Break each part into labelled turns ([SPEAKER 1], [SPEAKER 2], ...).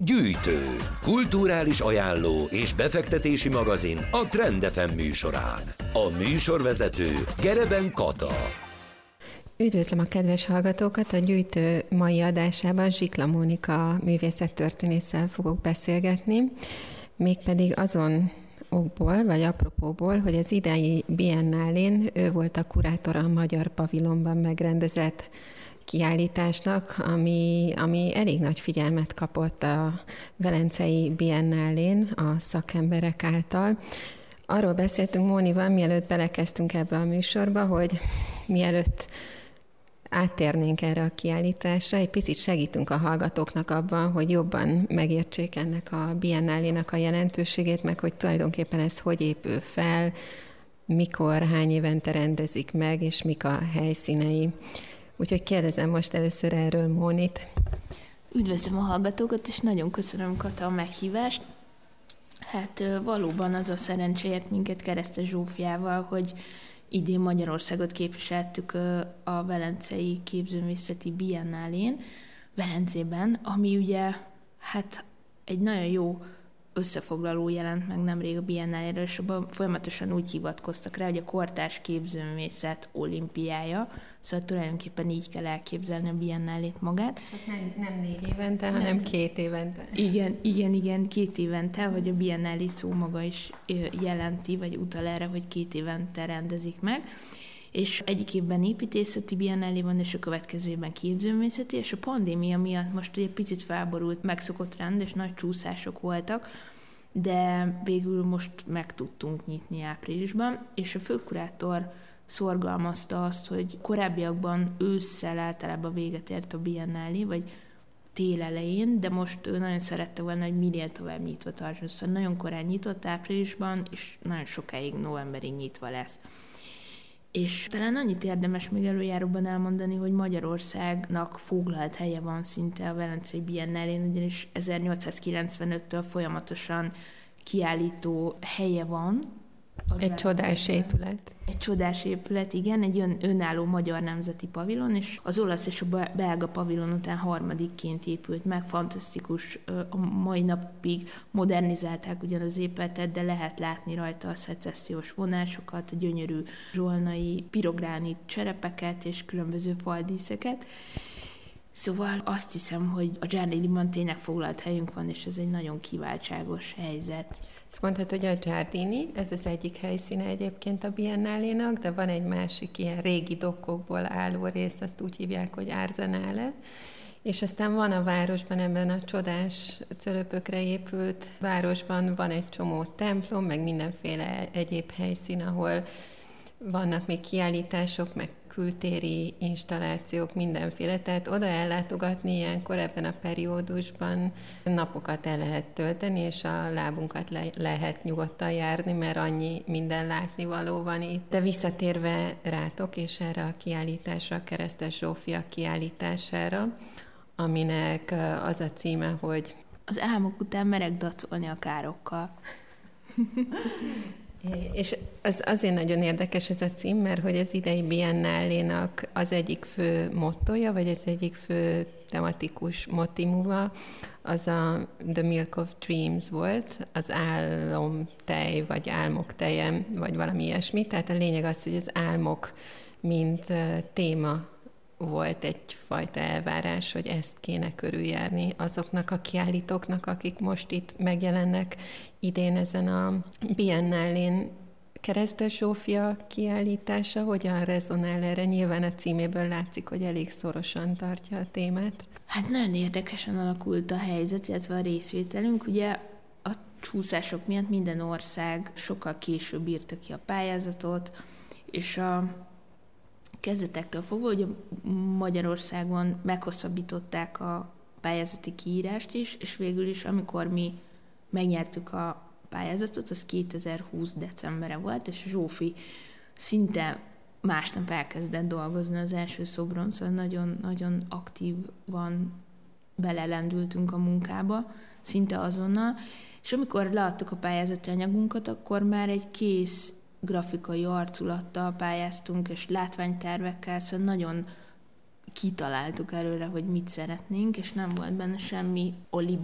[SPEAKER 1] Gyűjtő, kulturális ajánló és befektetési magazin a Trend FM műsorán. A műsorvezető Gereben Kata.
[SPEAKER 2] Üdvözlöm a kedves hallgatókat! A Gyűjtő mai adásában Zsikla Mónika művészettörténésszel fogok beszélgetni, mégpedig azon okból, vagy apropóból, hogy az idei Biennálén ő volt a kurátora a Magyar Pavilonban megrendezett kiállításnak, ami elég nagy figyelmet kapott a Velencei Biennálén a szakemberek által. Arról beszéltünk Mónival, mielőtt belekezdtünk ebbe a műsorba, hogy mielőtt áttérnénk erre a kiállításra, egy picit segítünk a hallgatóknak abban, hogy jobban megértsék ennek a Biennálénak a jelentőségét, meg hogy tulajdonképpen ez hogy épül fel, mikor, hány évente rendezik meg, és mik a helyszínei. Úgyhogy kérdezem most először erről Mónit.
[SPEAKER 3] Üdvözlöm a hallgatókat, és nagyon köszönöm, Kata, a meghívást. Hát valóban az a szerencséért minket Keresztes Zsófiával, hogy idén Magyarországot képviseltük a Velencei Képzőművészeti Biennálén, Velencében, ami ugye hát egy nagyon jó összefoglaló jelent meg nemrég a Biennáléről, és abban folyamatosan úgy hivatkoztak rá, hogy a kortárs képzőművészet olimpiája, szóval tulajdonképpen így kell elképzelni a Biennálét magát.
[SPEAKER 2] Csak nem 4 évente, hanem 2 évente.
[SPEAKER 3] Igen, 2 évente, hogy a Biennálé szó maga is jelenti, vagy utal erre, hogy 2 évente rendezik meg. És egyik évben építészeti biennálé van, és a következő évben képzőművészeti, és a pandémia miatt most egy picit felborult, megszokott rend, és nagy csúszások voltak, de végül most meg tudtunk nyitni áprilisban, és a főkurátor szorgalmazta azt, hogy korábbiakban ősszel általában véget ért a biennálé, vagy tél elején, de most ő nagyon szerette volna, hogy minél tovább nyitva tartson. Szóval nagyon korán nyitott áprilisban, és nagyon sokáig novemberig nyitva lesz. És talán annyit érdemes még előjáróban elmondani, hogy Magyarországnak foglalt helye van szinte a Velencei Biennálén, ugyanis 1895-től folyamatosan kiállító helye van.
[SPEAKER 2] Egy csodás épület.
[SPEAKER 3] Egy csodás épület, igen, egy önálló magyar nemzeti pavilon, és az olasz és a belga pavilon után harmadikként épült meg, fantasztikus, a mai napig modernizálták ugyan az épületet, de lehet látni rajta a szecessziós vonásokat, a gyönyörű zsolnai pirogránit cserepeket és különböző faldíszeket. Szóval azt hiszem, hogy a Giardiniban tényleg foglalt helyünk van, és ez egy nagyon kiváltságos helyzet.
[SPEAKER 2] Ezt mondhatod, hogy a Giardini, ez az egyik helyszíne egyébként a Biennálénak, de van egy másik ilyen régi dokkokból álló rész, azt úgy hívják, hogy Arsenale, és aztán van a városban, ebben a csodás cölöpökre épült városban van egy csomó templom, meg mindenféle egyéb helyszín, ahol vannak még kiállítások, meg kültéri installációk, mindenféle, tehát oda ellátogatni ilyenkor ebben a periódusban napokat el lehet tölteni, és a lábunkat lehet nyugodtan járni, mert annyi minden látnivaló van itt. De visszatérve rátok, és erre a kiállításra, a Keresztes Zsófia kiállítására, aminek az a címe, hogy
[SPEAKER 3] az álmok után merek dacolni a károkkal.
[SPEAKER 2] És az azért nagyon érdekes ez a cím, mert hogy az idei Biennálénak az egyik fő mottoja, vagy az egyik fő tematikus motivuma, az a The Milk of Dreams volt, az álomtej, vagy álmok teje, vagy valami ilyesmi. Tehát a lényeg az, hogy az álmok mint téma volt egyfajta elvárás, hogy ezt kéne körüljárni azoknak a kiállítóknak, akik most itt megjelennek idén ezen a Biennálén. Keresztes Zsófia kiállítása hogyan rezonál erre? Nyilván a címéből látszik, hogy elég szorosan tartja a témát.
[SPEAKER 3] Hát nagyon érdekesen alakult a helyzet, illetve a részvételünk. Ugye a csúszások miatt minden ország sokkal később írta ki a pályázatot, és a kezdetektől fogva, hogy Magyarországon meghosszabbították a pályázati kiírást is, és végül is, amikor mi megnyertük a pályázatot, az 2020 decemberre volt, és Zsófi szinte másnap elkezdett dolgozni az első szobron, szóval nagyon aktívan belelendültünk a munkába, szinte azonnal, és amikor leadtuk a pályázati anyagunkat, akkor már egy kész grafikai arculattal pályáztunk, és látványtervekkel, szóval nagyon kitaláltuk előre, hogy mit szeretnénk, és nem volt benne semmi olibi,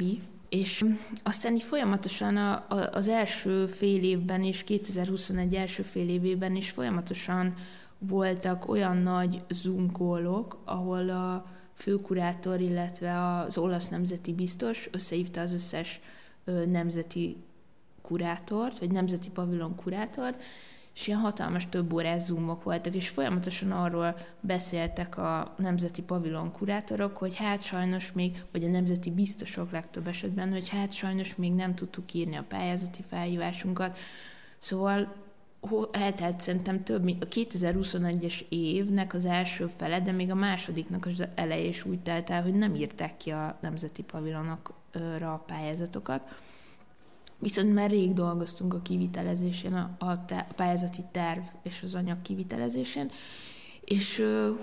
[SPEAKER 3] És aztán így folyamatosan az első fél évben és 2021 első fél évében is folyamatosan voltak olyan nagy Zoom call-ok, ahol a főkurátor, illetve az olasz nemzeti biztos összehívta az összes nemzeti kurátort, vagy nemzeti pavilon kurátort, és ilyen hatalmas több órás zoomok voltak, és folyamatosan arról beszéltek a nemzeti pavilon kurátorok, hogy hát sajnos még, vagy a nemzeti biztosok legtöbb esetben, hogy hát sajnos még nem tudtuk írni a pályázati felhívásunkat. Szóval eltelt szerintem több, mint a 2021-es évnek az első fele, de még a másodiknak az eleje is úgy telt el, hogy nem írták ki a nemzeti pavilonokra a pályázatokat. Viszont már rég dolgoztunk a kivitelezésén, a pályázati terv és az anyag kivitelezésén, és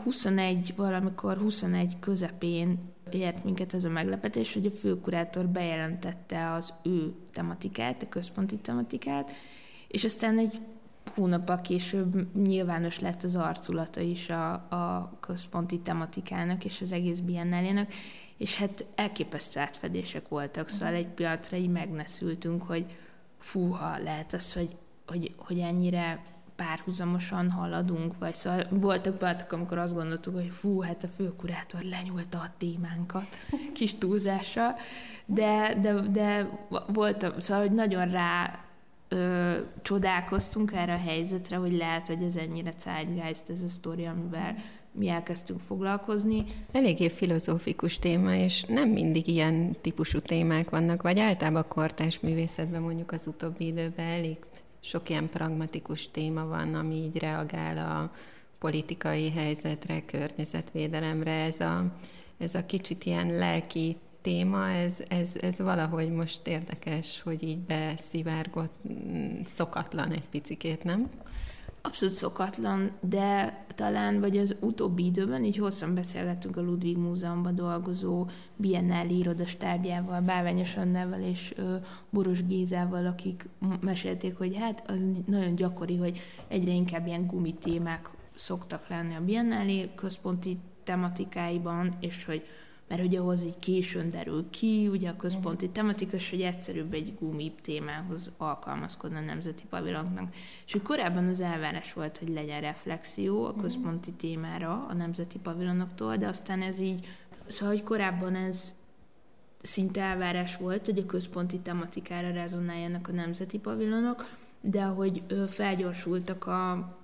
[SPEAKER 3] 21 közepén ért minket ez a meglepetés, hogy a főkurátor bejelentette az ő tematikát, a központi tematikát, és aztán egy hónappal később nyilvános lett az arculata is a központi tematikának és az egész biennálének, és hát elképesztő átfedések voltak, szóval egy pillanatra így megneszültünk, hogy fúha, lehet az, hogy ennyire párhuzamosan haladunk, vagy szóval voltak pillanatok, amikor azt gondoltuk, hogy fú, hát a főkurátor lenyúlta a témánkat, kis túlzással, de voltam, szóval, hogy nagyon csodálkoztunk erre a helyzetre, hogy lehet, hogy ez ennyire zeitgeist, ez a sztori, amivel mi elkezdtünk foglalkozni.
[SPEAKER 2] Eléggé filozófikus téma, és nem mindig ilyen típusú témák vannak, vagy általában a kortárs művészetben mondjuk az utóbbi időben elég sok ilyen pragmatikus téma van, ami így reagál a politikai helyzetre, környezetvédelemre. Ez a kicsit ilyen lelki téma, ez valahogy most érdekes, hogy így beszivárgott, szokatlan egy picikét, nem?
[SPEAKER 3] Abszolút szokatlan, de talán, vagy az utóbbi időben így hosszan beszélgettünk a Ludwig Múzeumban dolgozó biennáli irodastábjával, Bálványos Annával és Boros Gézával, akik mesélték, hogy hát az nagyon gyakori, hogy egyre inkább ilyen gumitémák szoktak lenni a biennálé központi tematikáiban, és hogy mert hogy ahhoz így későn derül ki, ugye a központi tematika, és hogy egyszerűbb egy gumi témához alkalmazkodna a nemzeti pavilonoknak. És hogy korábban az elvárás volt, hogy legyen reflexió a központi témára a nemzeti pavilonoktól, de aztán ez így, szóval hogy korábban ez szinte elvárás volt, hogy a központi tematikára rezonáljanak a nemzeti pavilonok, de ahogy felgyorsultak a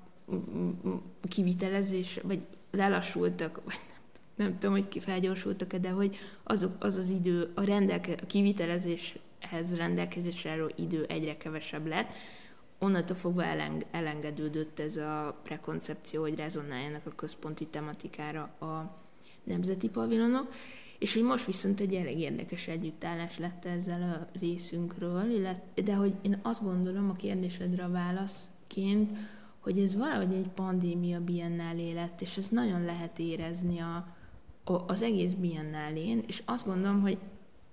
[SPEAKER 3] kivitelezés, vagy lelassultak, vagy nem tudom, hogy felgyorsultak-e, de hogy az idő, a kivitelezéshez rendelkezésre álló idő egyre kevesebb lett. Onnantól fogva elengedődött ez a prekoncepció, hogy rezonáljanak a központi tematikára a nemzeti pavilonok, és hogy most viszont egy elég érdekes együttállás lett ezzel a részünkről, de hogy én azt gondolom a kérdésedre a válaszként, hogy ez valahogy egy pandémia biennálé lett, és ezt nagyon lehet érezni az egész biennálén, és azt gondolom, hogy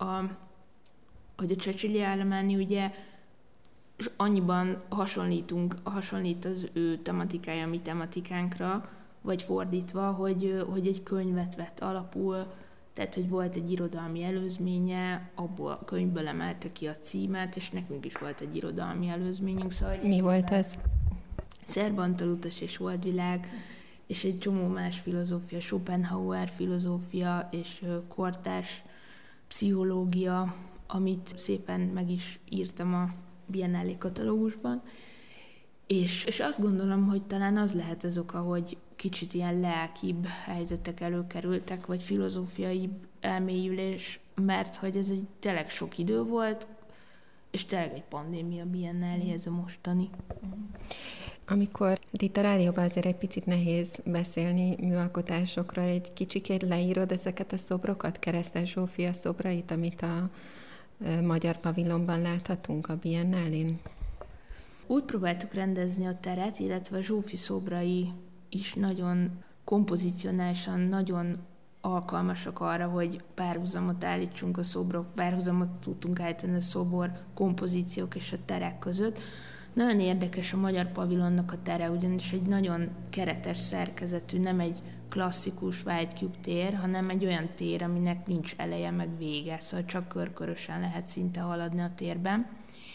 [SPEAKER 3] a Cecilia Alemany ugye annyiban hasonlít az ő tematikája a mi tematikánkra, vagy fordítva, hogy egy könyvet vett alapul, tehát, hogy volt egy irodalmi előzménye, abból a könyvből emelte ki a címet, és nekünk is volt egy irodalmi előzményünk. Szóval,
[SPEAKER 2] mi volt ez?
[SPEAKER 3] Szerb Antal utas és Holdvilág, és egy csomó más filozófia, Schopenhauer filozófia és kortárs pszichológia, amit szépen meg is írtam a biennálé katalógusban. És azt gondolom, hogy talán az lehet az oka, hogy kicsit ilyen lelkibb helyzetek előkerültek, vagy filozófiai elmélyülés, mert hogy ez egy tényleg sok idő volt, és tényleg egy pandémia biennálé ez a mostani.
[SPEAKER 2] Amikor itt a rádióban azért egy picit nehéz beszélni műalkotásokról, egy kicsikét leírod ezeket a szobrokat, Keresztes Zsófia szobrait, amit a Magyar Pavilonban láthatunk a biennálén?
[SPEAKER 3] Úgy próbáltuk rendezni a teret, illetve a Zsófi szobrai is nagyon kompozicionálisan, nagyon alkalmasak arra, hogy párhuzamot állítsunk a szobrok, párhuzamot tudtunk állítani a szobor kompozíciók és a terek között. Nagyon érdekes a Magyar Pavilonnak a tere, ugyanis egy nagyon keretes szerkezetű, nem egy klasszikus White Cube tér, hanem egy olyan tér, aminek nincs eleje meg vége, szóval csak körkörösen lehet szinte haladni a térben.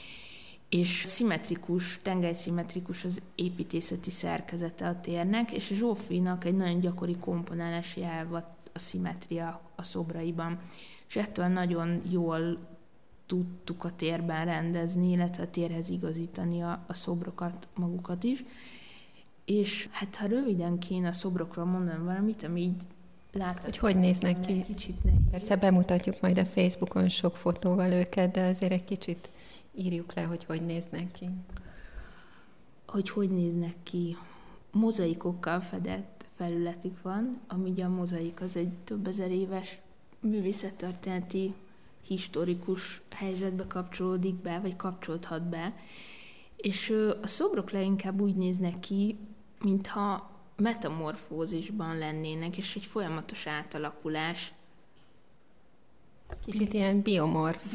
[SPEAKER 3] És szimmetrikus, tengelyszimmetrikus az építészeti szerkezete a térnek, és Zsófinak egy nagyon gyakori komponálási elv a szimmetria a szobraiban. És ettől nagyon jól tudtuk a térben rendezni, illetve a térhez igazítani a szobrokat magukat is. És hát ha röviden kéne a szobrokról mondani valamit, ami így látható.
[SPEAKER 2] Hogy néznek ki?
[SPEAKER 3] Kicsit nehéz.
[SPEAKER 2] Persze bemutatjuk majd a Facebookon sok fotóval őket, de azért egy kicsit írjuk le, hogy néznek ki.
[SPEAKER 3] Hogy néznek ki? Mozaikokkal fedett felületük van, ami ugye a mozaik az egy több ezer éves művészettörténeti historikus helyzetbe kapcsolódik be, vagy kapcsolódhat be. És a szobrok leginkább úgy néznek ki, mintha metamorfózisban lennének, és egy folyamatos átalakulás.
[SPEAKER 2] Kicsit ilyen biomorf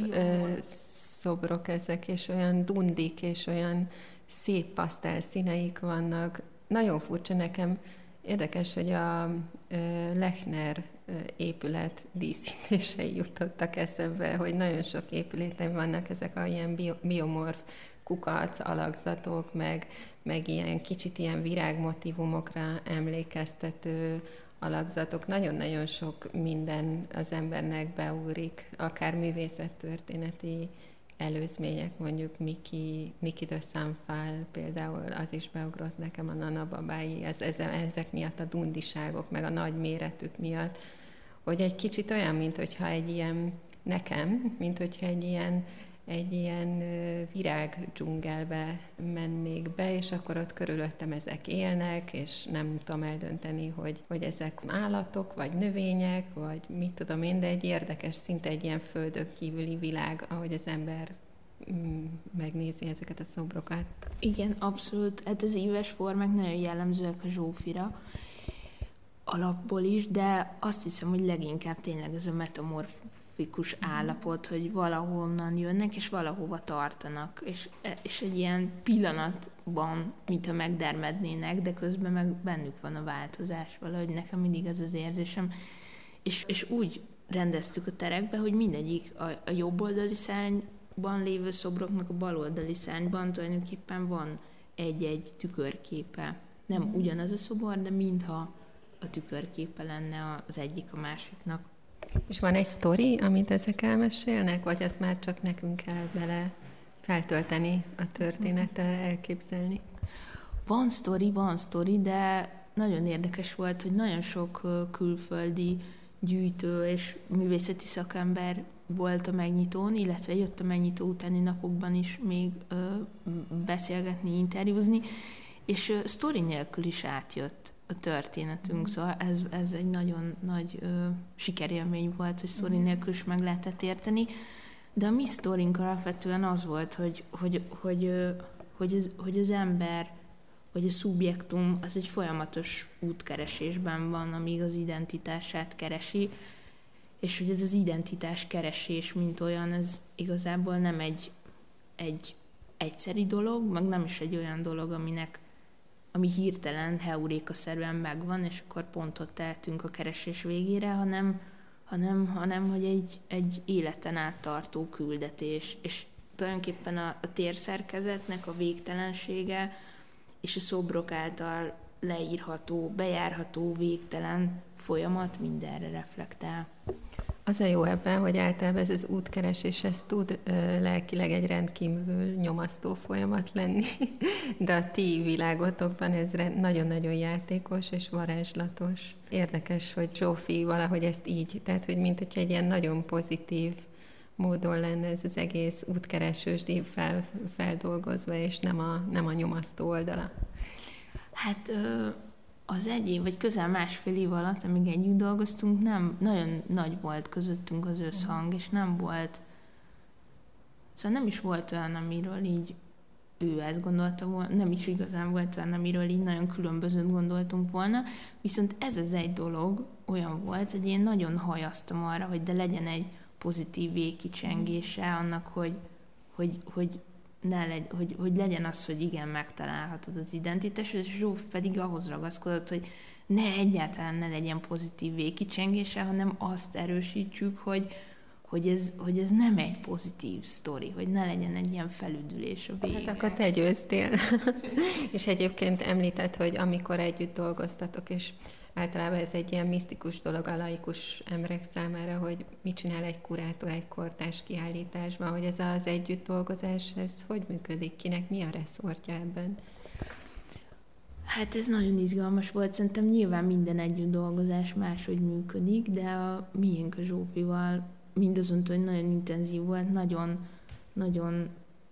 [SPEAKER 2] szobrok ezek, és olyan dundik, és olyan szép pasztel színeik vannak. Nagyon furcsa nekem, érdekes, hogy a Lechner épület díszítései jutottak eszembe, hogy nagyon sok épületen vannak ezek a ilyen biomorf kukac, alakzatok, meg ilyen kicsit ilyen virágmotívumokra emlékeztető alakzatok. Nagyon-nagyon sok minden az embernek beúrik, akár művészettörténeti előzmények, mondjuk Niki de Saint-Phal például, az is beugrott nekem, a Nana babái, ezek miatt, a dundiságok, meg a nagy méretük miatt, hogy egy kicsit olyan, minthogyha egy ilyen, nekem, minthogyha egy ilyen virág dzsungelbe mennék be, és akkor ott körülöttem ezek élnek, és nem tudom eldönteni, hogy ezek állatok, vagy növények, vagy mit tudom én, de egy érdekes, szinte egy ilyen földön kívüli világ, ahogy az ember megnézi ezeket a szobrokat. Igen, abszolút. Hát az íves formák nagyon jellemzőek a Zsófira alapból is, de azt hiszem, hogy leginkább tényleg ez a metamorfikus állapot, hogy valahonnan jönnek, és valahova tartanak, és egy ilyen pillanatban, mintha megdermednének, de közben meg bennük van a változás, valahogy nekem mindig ez az érzésem. És úgy rendeztük a terekbe, hogy mindegyik a jobb oldali szárnyban lévő szobroknak a bal oldali szárnyban tulajdonképpen van egy-egy tükörképe. Nem ugyanaz a szobor, de mintha a tükörképe lenne az egyik a másiknak. És van egy sztori, amit ezek elmesélnek, vagy azt már csak nekünk kell bele feltölteni a történettel, elképzelni?
[SPEAKER 3] Van sztori, de nagyon érdekes volt, hogy nagyon sok külföldi gyűjtő és művészeti szakember volt a megnyitón, illetve jött a megnyitó utáni napokban is még beszélgetni, interjúzni, és sztori nélkül is átjött a történetünk, szóval ez egy nagyon nagy sikerélmény volt, hogy sztori nélkül is meg lehetett érteni, de a mi sztorink alapvetően az volt, hogy az ember, vagy a szubjektum az egy folyamatos útkeresésben van, amíg az identitását keresi, és hogy ez az identitás keresés, mint olyan, ez igazából nem egy egyszeri dolog, meg nem is egy olyan dolog, ami hirtelen, heurékaszerűen megvan, és akkor pont ott eltünk a keresés végére, hanem hogy egy életen át tartó küldetés. És tulajdonképpen a térszerkezetnek a végtelensége és a szobrok által leírható, bejárható végtelen folyamat mindenre reflektál.
[SPEAKER 2] Az a jó ebben, hogy általában ez az útkeresés, ez tud lelkileg egy rendkívül nyomasztó folyamat lenni, de a ti világotokban ez nagyon-nagyon játékos és varázslatos. Érdekes, hogy Zsófi valahogy ezt így, tehát hogy mint hogyha egy ilyen nagyon pozitív módon lenne ez az egész útkeresősdi feldolgozva, és nem a nyomasztó oldala.
[SPEAKER 3] Hát az egy év, vagy közel másfél év alatt, amíg együtt dolgoztunk, nem nagyon nagy volt közöttünk az összhang, és nem volt, szóval nem is volt olyan, amiről így ő ezt gondolta volna, nem is igazán volt olyan, amiről így nagyon különbözőt gondoltunk volna, viszont ez az egy dolog olyan volt, hogy én nagyon hajaztam arra, hogy de legyen egy pozitív végkicsengése annak, hogy legyen az, hogy igen, megtalálhatod az identitást, és Zsóf pedig ahhoz ragaszkodott, hogy ne egyáltalán ne legyen pozitív végkicsengése, hanem azt erősítsük, hogy ez nem egy pozitív sztori, hogy ne legyen egy ilyen felüdülés a végén.
[SPEAKER 2] Hát akkor te győztél. És egyébként említett, hogy amikor együtt dolgoztatok, és általában ez egy ilyen misztikus dolog a laikus emberek számára, hogy mit csinál egy kurátor egy kortárs kiállításban, hogy ez az együtt dolgozás, ez hogy működik, kinek mi a reszortja ebben?
[SPEAKER 3] Hát ez nagyon izgalmas volt, szerintem nyilván minden együtt dolgozás máshogy működik, de a miénk a Zsófival mindazonta, hogy nagyon intenzív volt, nagyon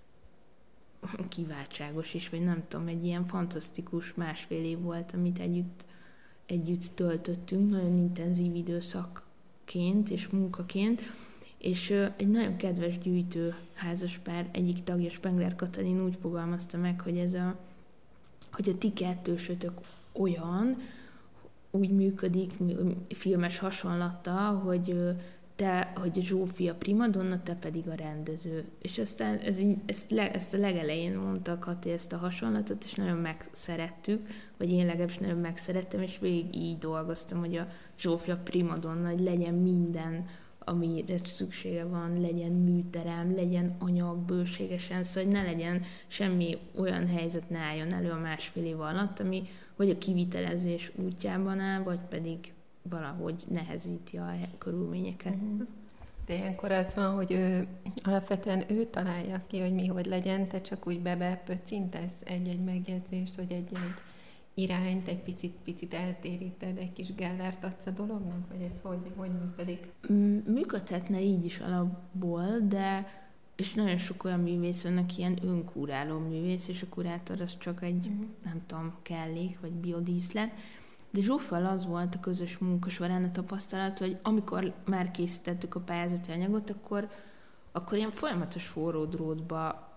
[SPEAKER 3] kiváltságos is, vagy nem tudom, egy ilyen fantasztikus másfél év volt, amit együtt töltöttünk, nagyon intenzív időszakként és munkaként, és egy nagyon kedves gyűjtő házaspár egyik tagja, Spengler Katalin úgy fogalmazta meg, hogy hogy a ti kettősötök olyan, úgy működik filmes hasonlattal, hogy Zsófi a primadonna, te pedig a rendező. És aztán ezt a legelején mondta Kati ezt a hasonlatot, és nagyon megszerettük, vagy én legalábbis nagyon megszerettem, és végig így dolgoztam, hogy a Zsófi a primadonna, hogy legyen minden, amire szüksége van, legyen műterem, legyen anyag bőségesen, szóval hogy ne legyen semmi olyan helyzet, ne álljon elő a másfél év alatt, ami vagy a kivitelezés útjában áll, vagy pedig valahogy nehezíti a körülményeket.
[SPEAKER 2] De ilyenkor az van, hogy alapvetően ő találja ki, hogy mi hogy legyen, te csak úgy bepöccintesz egy-egy megjegyzést, vagy egy-egy irányt, egy picit eltéríted, egy kis gellert adsz a dolognak, vagy ez hogy működik?
[SPEAKER 3] Működhetne így is alapból, de és nagyon sok olyan művész van, aki ilyen önkúráló művész, és a kurátor az csak egy, nem tudom, kellék, vagy biodíszlet. De Zsóffal az volt a közös munka során a tapasztalat, hogy amikor már készítettük a pályázati anyagot, akkor ilyen folyamatos forró drótba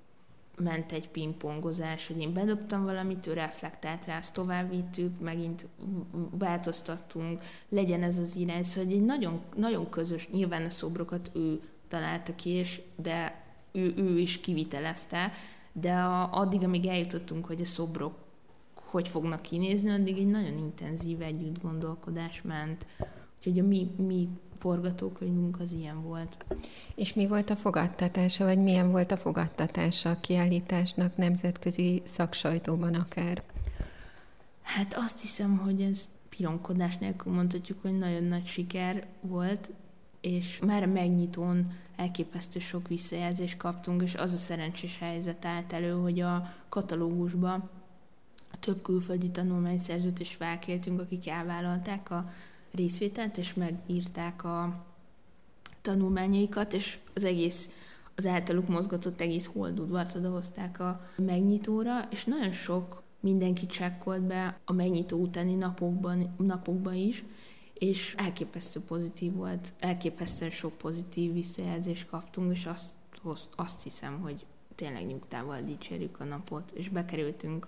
[SPEAKER 3] ment egy pingpongozás, hogy én bedobtam valamit, ő reflektált rá, azt tovább vittük, megint változtattunk, legyen ez az irány. Szóval egy nagyon, nagyon közös, nyilván a szobrokat ő találta ki, de ő is kivitelezte, de addig, amíg eljutottunk, hogy a szobrok hogy fognak kinézni, addig egy nagyon intenzív együtt gondolkodás ment. Úgyhogy a mi forgatókönyvünk az ilyen volt.
[SPEAKER 2] És mi volt a fogadtatása, vagy milyen volt a fogadtatása a kiállításnak nemzetközi szaksajtóban akár?
[SPEAKER 3] Hát azt hiszem, hogy ez pironkodás nélkül mondhatjuk, hogy nagyon nagy siker volt, és már a megnyitón elképesztő sok visszajelzést kaptunk, és az a szerencsés helyzet állt elő, hogy a katalógusba több külföldi tanulmányszerzőt is felkértünk, akik elvállalták a részvételt, és megírták a tanulmányaikat, és az általuk mozgatott egész holdudvart odahozták a megnyitóra, és nagyon sok mindenki csekkolt be a megnyitó utáni napokban is, és elképesztő pozitív volt, elképesztően sok pozitív visszajelzést kaptunk, és azt hiszem, hogy tényleg nyugtával dicsérjük a napot, és bekerültünk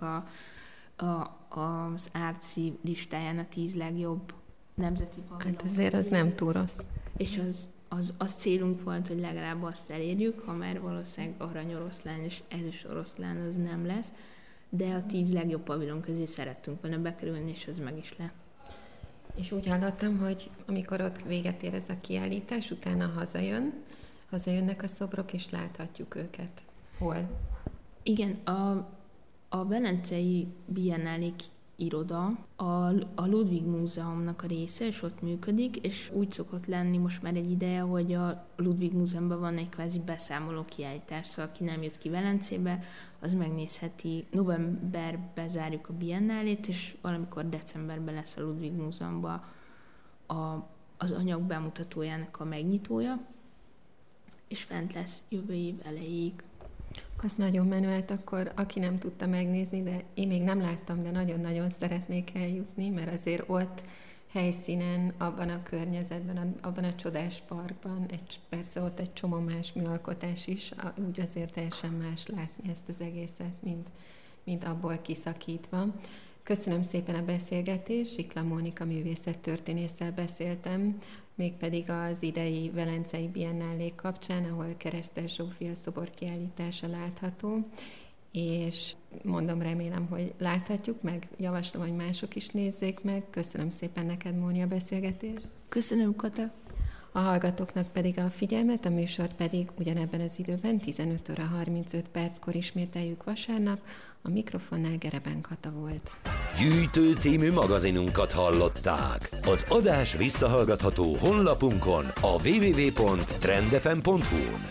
[SPEAKER 3] az Artsy listáján a 10 legjobb nemzeti pavilon.
[SPEAKER 2] Hát azért az nem túl rossz.
[SPEAKER 3] És az célunk volt, hogy legalább azt elérjük, ha már valószínűleg aranyoroszlán és ezüstoroszlán az nem lesz, de a 10 legjobb pavilon közé szerettünk volna bekerülni, és az meg is lett.
[SPEAKER 2] És úgy hallottam, hogy amikor ott véget ér ez a kiállítás, utána hazajönnek a szobrok, és láthatjuk őket. Hol?
[SPEAKER 3] Igen, a Velencei Biennálék iroda a Ludwig Múzeumnak a része, és ott működik, és úgy szokott lenni most már egy ideje, hogy a Ludwig Múzeumban van egy kvázi beszámoló kiállítás, szóval aki nem jött ki Velencébe, az megnézheti. Novemberben zárjuk a Biennálét, és valamikor decemberben lesz a Ludwig Múzeumban az anyag bemutatójának a megnyitója, és fent lesz jövő év elejéig.
[SPEAKER 2] Az nagyon menő, hát akkor aki nem tudta megnézni, de én még nem láttam, de nagyon-nagyon szeretnék eljutni, mert azért ott helyszínen, abban a környezetben, abban a csodás parkban, persze ott egy csomó más műalkotás is, úgy azért teljesen más látni ezt az egészet, mint abból kiszakítva. Köszönöm szépen a beszélgetést, Zsikla Mónika művészettörténésszel beszéltem, mégpedig az idei Velencei Biennálék kapcsán, ahol Keresztes Zsófia szoborkiállítása látható, és mondom, remélem, hogy láthatjuk meg, javaslom, hogy mások is nézzék meg. Köszönöm szépen neked, Móni, a beszélgetést.
[SPEAKER 3] Köszönöm, Kata.
[SPEAKER 2] A hallgatóknak pedig a figyelmet, a műsort pedig ugyanebben az időben 15 óra 35 perckor ismételjük vasárnap. A mikrofonnál Gereben Kata volt.
[SPEAKER 1] Gyűjtő című magazinunkat hallották. Az adás visszahallgatható honlapunkon, a www.trendfm.hu-n.